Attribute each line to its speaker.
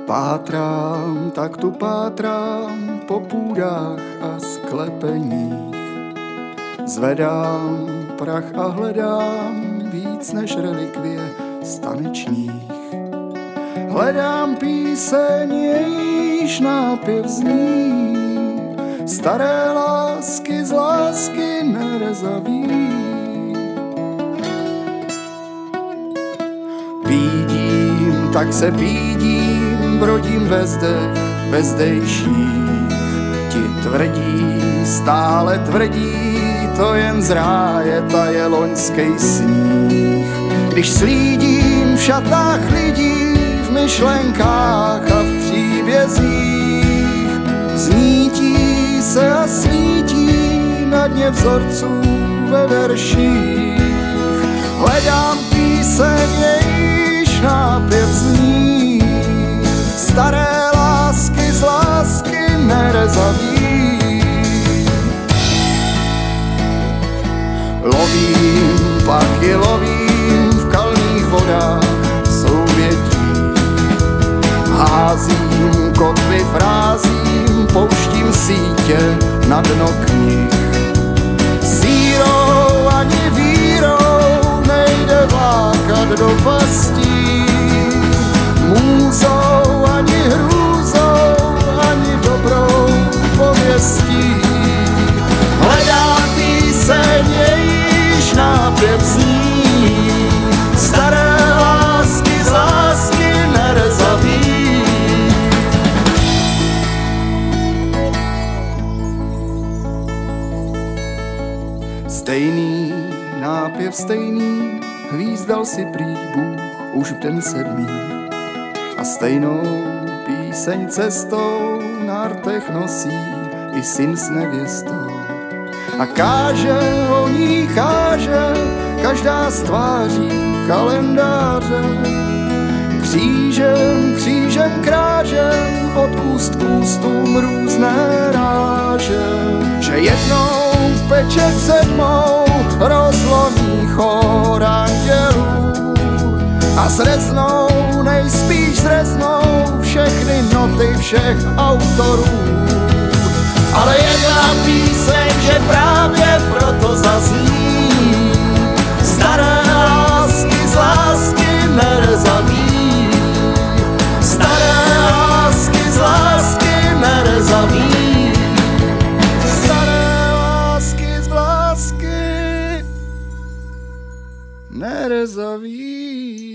Speaker 1: Pátrám, tak tu pátrám po půdách a sklepeních. Zvedám prach a hledám víc než relikvie stanečních. Hledám píseň, jejíž nápěv zní, staré lásky z lásky nerezaví. Pídím, tak se pídím, brodím ve zdejších. Ti tvrdí, stále tvrdí, to jen z ráje taje loňskej sníh. Když slídím v šatách lidí, v myšlenkách a v příbězích, znítí se a svítí na dně vzorců ve verších. Hledám píseň, jejíž nápěv zní, staré lásky z lásky nerezaví. Lovím, pak je lovím v kalných vodách souvětí. Házím kotvy frázím, pouštím sítě na dno knih. Sírou ani vírou nejde vlákat do pastí. Můzou ani hrůzou, ani dobrou pověstí. Hledám píseň, jejíž nápěv zní, staré lásky z lásky nerezaví. Stejný nápěv stejný, hvízdal si prý Bůh už v den 7. A stejnou píseň cestou na rtech nosí i syn s nevěstou. A káže o ní káže každá z tváří kalendáře. Křížem, křížem krážem pod úst k ústům různé ráže. Že jednou pečet 7 rozlomí chór andělů a zreznou, nejspíš zreznou všechny noty všech autorů. Ale jedna píseň, že právě proto zazní, staré lásky z lásky nerezaví. Staré lásky z lásky nerezaví. Staré lásky z lásky nerezaví.